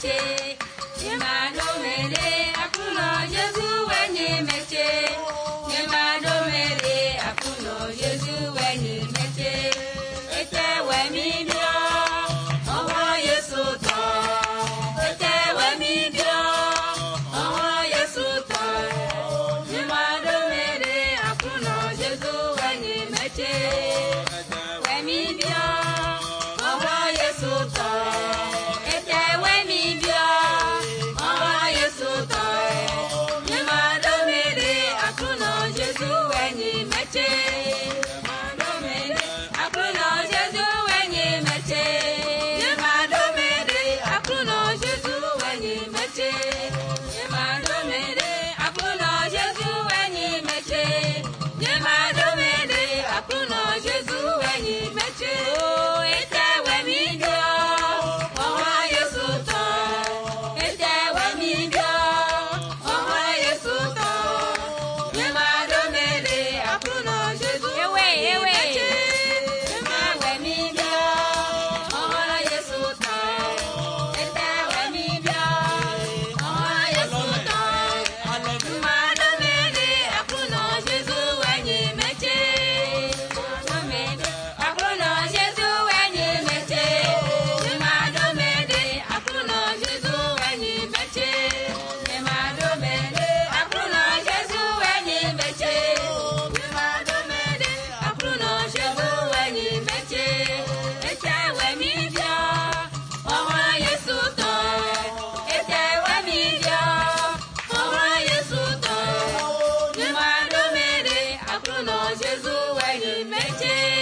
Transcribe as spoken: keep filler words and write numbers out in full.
meche. Yemado mere akuno Jesu wenye meche. Yemado mere akuno Jesu wenye meche. Ete wemi bio, owo Yesu to. Ete wemi bio, owo Yesu to. Yemado mere akuno Jesu wenye meche. Wemi bio, owo Yesu to. Ete wemi bio, owo Yesu to. Yemado mere akuno Jesu wenye meche. Yemado mere akuno Jesu wenye meche. Yemado mere akuno Jesu wenye meche. Yemado mere akuno Jesu wenye meche. Yemado mere akuno Jesu wenye meche. Oh, ete wemi bio, owo Yesu to. Ete wemi bio, owo Yesu to. Yemado mere akuno Jesu wenye meche. Ete wemi bio, owo Yesu to. Ete wemi bio, owo Yesu to. Yemado mere akuno Jesu wenye meche. Yemado mere akuno Jesu wenye meche. Yemado mere akuno Jesu wenye meche. Yemado mere akuno Jesu wenye meche. Yemado mere akuno Jesu wenye meche. Ete wemi bio, owo Yesu to. Ete wemi bio, owo Yesu to. Yemado mere akuno Jesu wenye meche.